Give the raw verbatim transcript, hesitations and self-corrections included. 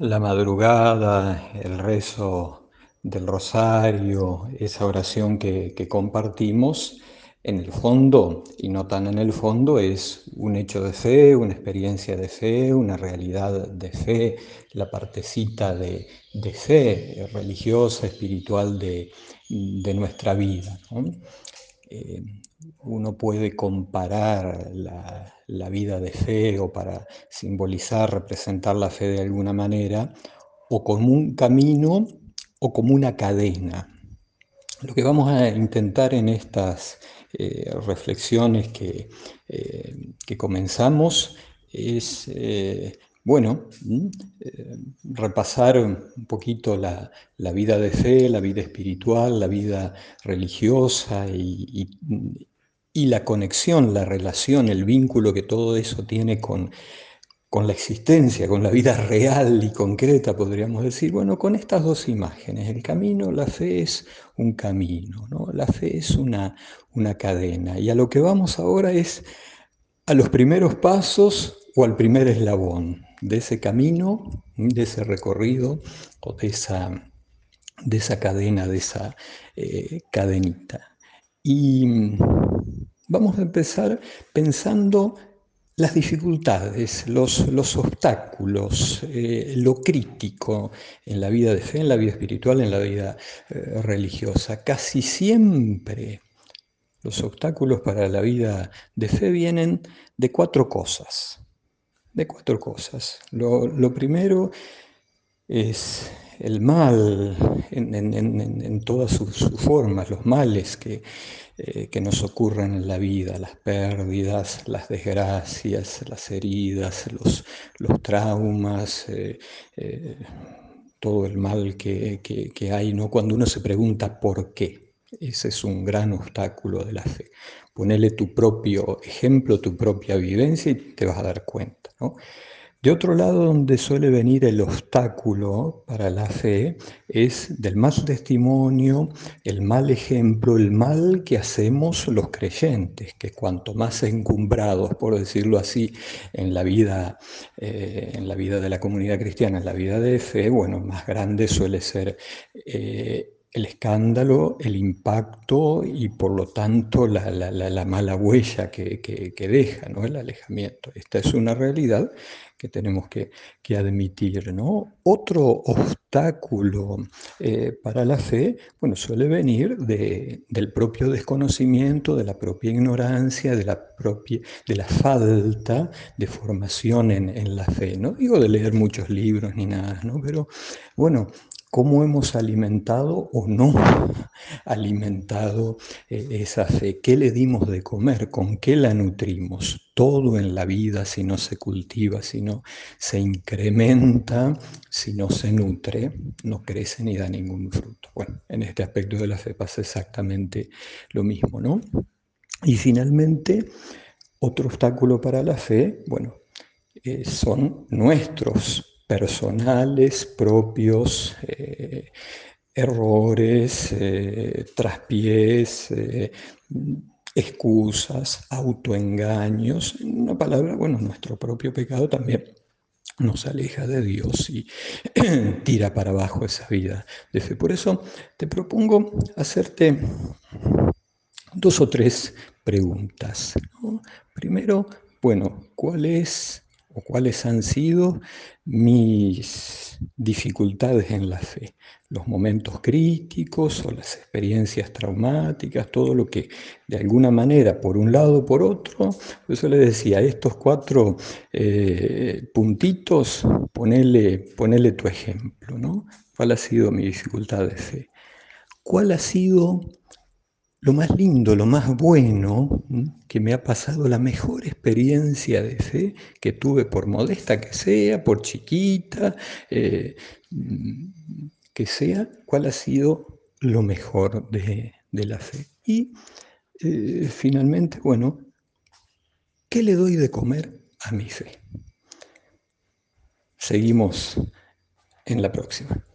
La madrugada, el rezo del rosario, esa oración que, que compartimos, en el fondo, y no tan en el fondo, es un hecho de fe, una experiencia de fe, una realidad de fe, la partecita de, de fe religiosa, espiritual de, de nuestra vida, ¿no? Eh, Uno puede comparar la, la vida de fe o para simbolizar, representar la fe de alguna manera, o como un camino o como una cadena. Lo que vamos a intentar en estas eh, reflexiones que, eh, que comenzamos es, eh, bueno, mm, eh, repasar un poquito la, la vida de fe, la vida espiritual, la vida religiosa y, y- y la conexión, la relación, el vínculo que todo eso tiene con, con la existencia, con la vida real y concreta, podríamos decir, bueno, con estas dos imágenes, el camino, la fe es un camino, ¿no? La fe es una, una cadena. Y a lo que vamos ahora es a los primeros pasos o al primer eslabón de ese camino, de ese recorrido o de esa, de esa cadena, de esa eh, cadenita. Y mm, vamos a empezar pensando las dificultades, los, los obstáculos, eh, lo crítico en la vida de fe, en la vida espiritual, en la vida eh, religiosa. Casi siempre los obstáculos para la vida de fe vienen de cuatro cosas. De cuatro cosas. Lo, lo primero es el mal en, en- en- en todas sus, sus formas, los males que, eh, que nos ocurren en la vida, las pérdidas, las desgracias, las heridas, los, los traumas, eh, eh, todo el mal que, que- que hay, ¿no? Cuando uno se pregunta por qué. Ese es un gran obstáculo de la fe. Ponele tu propio ejemplo, tu propia vivencia y te vas a dar cuenta, ¿no? De otro lado, donde suele venir el obstáculo para la fe es del mal testimonio, el mal ejemplo, el mal que hacemos los creyentes, que cuanto más encumbrados, por decirlo así, en la vida, eh, en la vida de la comunidad cristiana, en la vida de fe, bueno, más grande suele ser eh, el escándalo, el impacto y por lo tanto la, la- la- la mala huella que, que- que deja, ¿no? El alejamiento. Esta es una realidad que tenemos que, que admitir, ¿no? Otro obstáculo eh, para la fe, bueno, suele venir de- del propio desconocimiento, de la propia ignorancia, de la propia, de la falta de formación en, en la fe. No digo de leer muchos libros ni nada, ¿no? Pero bueno, cómo hemos alimentado o no alimentado eh, esa fe, qué le dimos de comer, con qué la nutrimos. Todo en la vida, si no se cultiva, si no se incrementa, si no se nutre, no crece ni da ningún fruto. Bueno, en este aspecto de la fe pasa exactamente lo mismo, ¿no? Y finalmente, otro obstáculo para la fe, bueno, eh, son nuestros, personales, propios, eh, errores, eh, traspiés, eh, excusas, autoengaños. En una palabra, bueno, nuestro propio pecado también nos aleja de Dios y tira para abajo esa vida de fe. Por eso te propongo hacerte dos o tres preguntas, ¿no? Primero, bueno, ¿cuál es o cuáles han sido mis dificultades en la fe? Los momentos críticos o las experiencias traumáticas, todo lo que de alguna manera, por un lado o por otro, por eso le decía, estos cuatro eh, puntitos, ponele, ponele tu ejemplo, ¿no? ¿Cuál ha sido mi dificultad de fe? ¿Cuál ha sido lo más lindo, lo más bueno que me ha pasado, la mejor experiencia de fe que tuve, por modesta que sea, por chiquita, eh, que sea, cuál ha sido lo mejor de, de la fe? Y eh, finalmente, bueno, ¿qué le doy de comer a mi fe? Seguimos en la próxima.